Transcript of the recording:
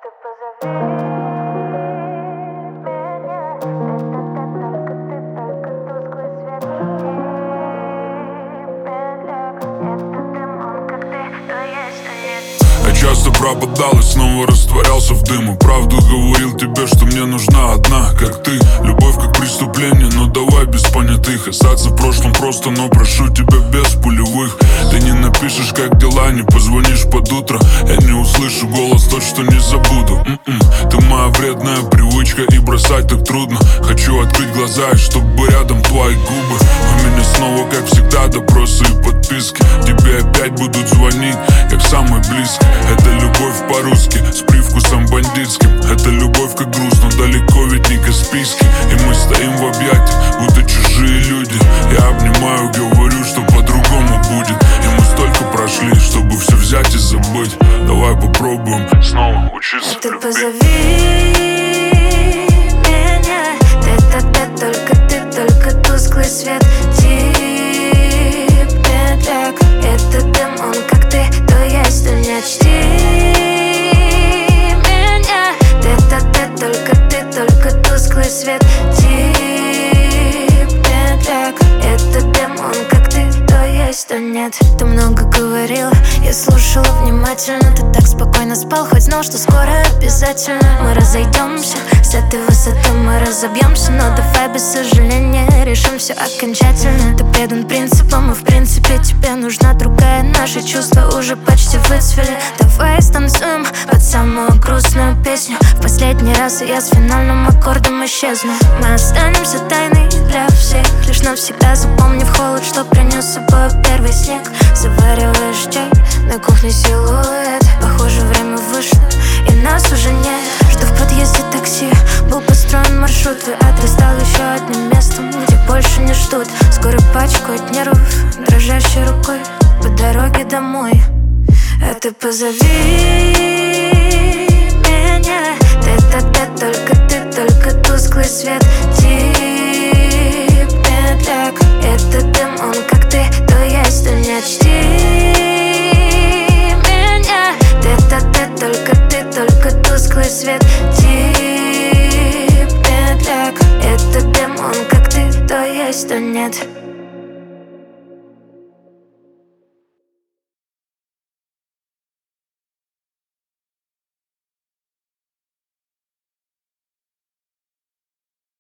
позови меня, только тусклый свет это дым, он как ты, то есть, то нет. Я часто пропадал и снова растворялся в дыму. Правду говорил тебе, что мне нужна одна, как ты. Любовь как преступление, но давай без понятых. Остаться в прошлом просто, но прошу тебя без пулевых. Ты не напишешь, как дела, не позвонишь под утро. Я не услышу голос, тот, что не забуду. Ты моя вредная привычка, и бросать так трудно. Хочу открыть глаза, и чтобы рядом твои губы. У меня снова, как всегда, допросы и подписки. Тебе опять будут звонить, как самый близкий. Это любовь по-русски, с привкусом бандитским. Это любовь как груз, но далеко ведь не Каспийский. И мы стоим в объятиях, будто чужие люди. Я обнимаю, говорю, что по-другому будет. И мы столько прошли, чтобы все взять и забыть. Давай попробуем снова учиться Ты любить. позови меня, только тусклый свет тебе так. Это дым, он как ты, то есть, то нет. Чти меня, только тусклый свет тебе так. Это дым, он как ты, то есть, то нет. Ты много говорил, я слушала внимательно. Ты так спокойно спал, хоть знал, что скоро обязательно мы разойдемся. С этой высоты мы разобьемся, но давай без сожаления решим все окончательно. Ты предан принципам, и в принципе тебе нужна другая. Наши чувства уже почти выцвели. Давай станцуем под самую грустную песню. В последний раз я с финальным аккордом исчезну. Мы останемся тайной для всех. Лишь навсегда запомни в холод, что принес с собой первый снег. Завариваешь чай, на кухне силуэт. Похоже, время вышло, и нас уже нет. Жду в подъезде такси, был построен маршрут. Твой адрес стал еще одним местом, где больше не ждут. Скоро пачку от нервов, дрожащей рукой по дороге домой. А ты позови меня, только тусклый свет тебе так. Это дым, он как ты, то есть, то нет. Чти меня, только тусклый свет тебе так. Это дым, он как ты, то есть, то нет.